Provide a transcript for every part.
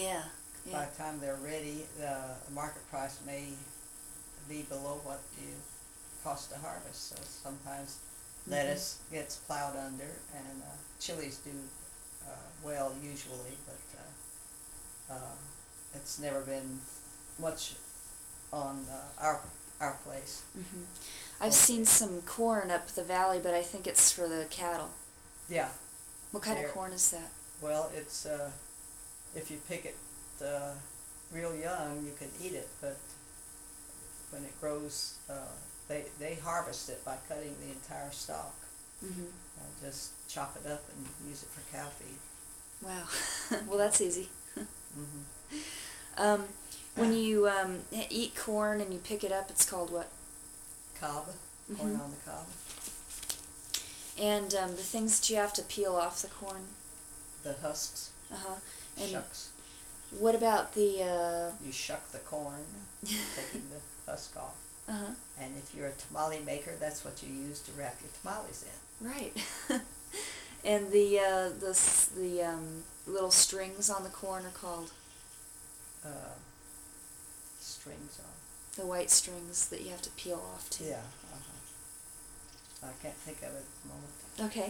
Yeah. By Yeah. the time they're ready, the market price may be below what you cost to harvest. So sometimes lettuce gets plowed under, and chilies do well usually, but it's never been much on our place. Hmm. I've seen some corn up the valley, but I think it's for the cattle. Yeah. What kind There- of corn is that? Well, it's if you pick it real young, you can eat it, but when it grows, they harvest it by cutting the entire stalk. Hmm. Just chop it up and use it for cow feed. Wow. Well, that's easy. Mm-hmm. Um, when you eat corn and you pick it up, it's called what? Cob, corn on the cob. And the things that you have to peel off the corn. The husks, Uh-huh. And shucks. what about the... You shuck the corn, taking the husk off. Uh-huh. And if you're a tamale maker, that's what you use to wrap your tamales in. Right. And the little strings on the corn are called? Uh, strings on. The white strings that you have to peel off too. Yeah. I can't think of it at the moment. Okay.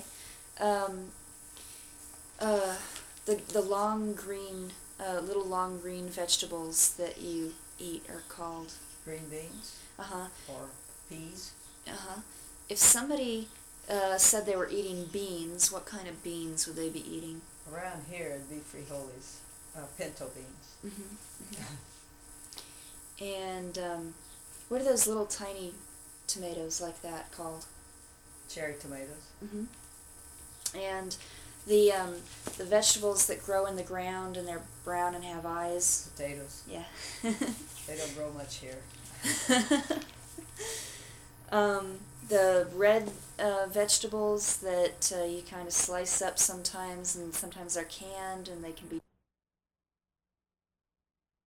The long green, little long green vegetables that you eat are called? Green beans Uh-huh. or peas. Uh-huh. If somebody said they were eating beans, what kind of beans would they be eating? Around here it'd be frijoles, pinto beans. And what are those little tiny tomatoes like that called? Cherry tomatoes. And the vegetables that grow in the ground and they're brown and have eyes. Potatoes. Yeah. They don't grow much here. The red vegetables that you kind of slice up sometimes, and sometimes they're canned and they can be